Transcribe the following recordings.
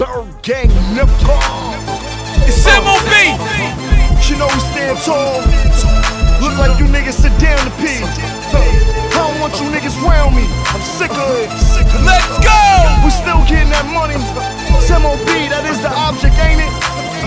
Bird Gang Nepal. It's MOB. You know we stand tall. Look like you niggas sit down to pee. I don't want you niggas round me. I'm sick of it. Let's go. We still getting that money. It's MOB, that is the object, ain't it?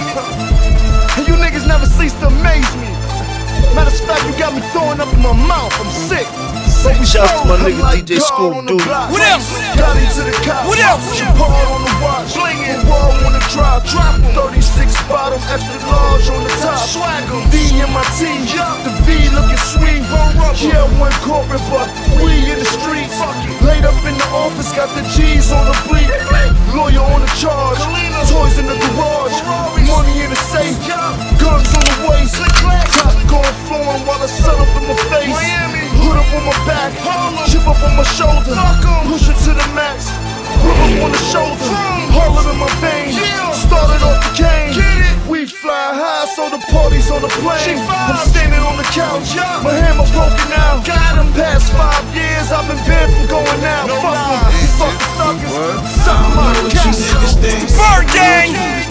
And you niggas never cease to amaze me. Matter of fact, you got me throwing up in my mouth. I'm sick. Shout out to my nigga DJ School Dude. What else? Got into the cop. What else? Chappard on the watch. Slinging wall on the drop. Drop 36 bottom, extra large on the top. Swag 'em. V in my T. The V looking sweet. Yeah, one corporate, but we in the street. Laid up in the office, got the G's on the bleed. Lawyer on the charge. Toys in the garage. Money in the safe. Guns on the waist. Top going flowing while I sun up in my face. Hood up on my back, chip up on my shoulder, push it to the max, whip up on the shoulder, Harlem in my veins, started off the cane, we fly high so the party's on the plane, I'm standing on the couch, my hammer broken now, past 5 years I've been banned from going out, fuck them, you fucking suckers, suck my couch. Bird Gang.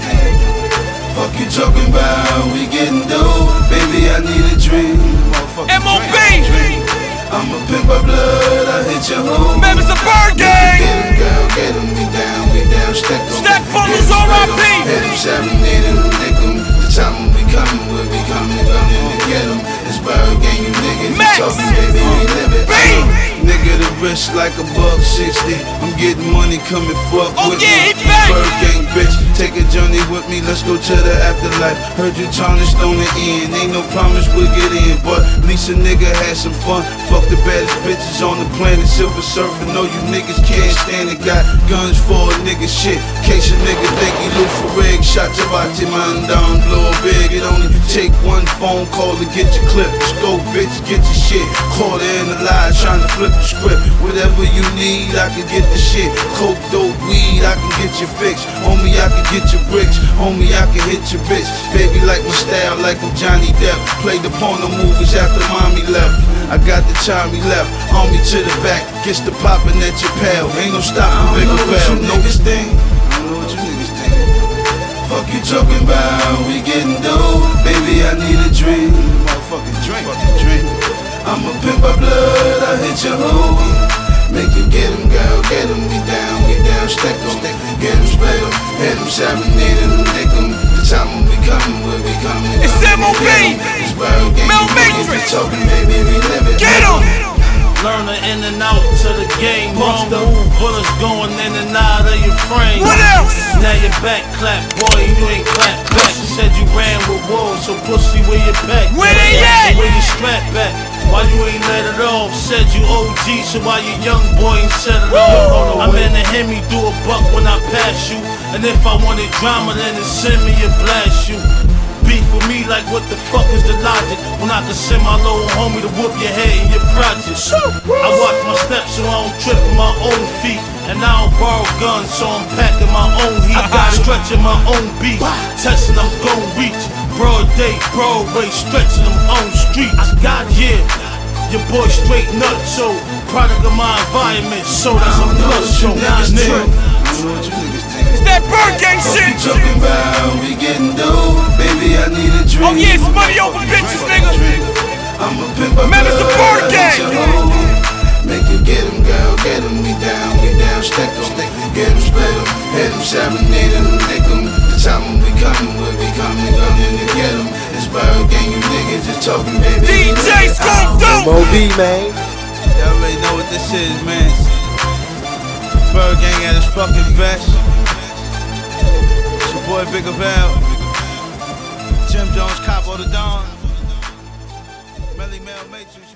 Fuck you talking about, we getting dough, baby I need a drink. MOB. I'm a pimp by blood, I hit your hoe. Members of Bird Gang. Get him, girl, get him, we down, stack em. Stack funnels R.I.P. Hit him, serenade him, lick him. The time we coming, we'll be coming to get him. It's Bird Gang, you niggas, you talking, baby, we live it. Nigga, the wrist like a $1.60. I'm getting money, coming fuck with me. Bird Gang, bitch, take a journey with me, let's go to the afterlife. Heard you tarnished on the end, ain't no promise we'll get in, but at least a nigga had some fun. Fuck the baddest bitches on the planet, Silver Surfer. Know you niggas can't stand it. Got guns for a nigga shit. Case a nigga think he loose for rig. Shot your body, man down, blow big. It only take one phone call to get your clip. Just go, bitch, get your shit. Call her in the lie, trying to flip the script. Whatever you need, I can get the shit. Coke, dope, weed, I can get your fix. Homie, I can get your bricks. Homie, I can hit your bitch. Baby, like my style, like I'm Johnny Depp. Played the porno movies after mommy left. I got the time he left, on me to the back, gets the poppin' at your pal. Ain't no stopping, big or fell. Niggas think, I don't know what you niggas think. Fuck you talking about, we getting dough. Baby, I need a drink. Motherfucking drink. I'm a pimp by blood, I hit your hoe. Make you get him, girl, get him. We down, stack em. Get him, spray em. Hit him, serenade him, lick him. The time we coming, we'll be coming. It's MOB. Mel Matrix. Get him. Learner in and out to the game. Wrong move, bullets going in and out of your frame. What else? Now your back clap, boy, you ain't clap back. You said you ran with wolves, so pussy where your pack? Where they at? Where your strap back? Why you ain't let it off? Said you OG, so why you young boy ain't set it off? I'm in the Hemi, do a buck when I pass you. And if I wanted drama, then it send me and blast you. Beef with me, like what the fuck is the logic? When I can send my little homie to whoop your head in your project. I watch my steps so I don't trip on my own feet. And I don't borrow guns, so I'm packing my own heat. I got stretching my own beat, testing I'm gon' reach. Broad day, Broadway, stretching them on streets. I got it, yeah. Your boy straight nut, so product of my environment, so that's a plus. So nigga. It's that Bird Gang shit. What you talking about? We getting dough, baby. I need a drink. Oh yeah, it's money over bitches, nigga. I'm a pimp by Members of Bird Gang. Make you get him, girl, get him. We down, stack em. Get him, split em. Hit him, serenade him, lick him. The time we coming, we'll be coming to get him. It's Bird Gang, you niggas just talking, baby. DJ School Dude. MOB, man. Y'all already know what this is, man. Bird Gang at his fucking best. It's your boy Big Val. Jim Jones, Capo the Don. Melly Mel Matrix.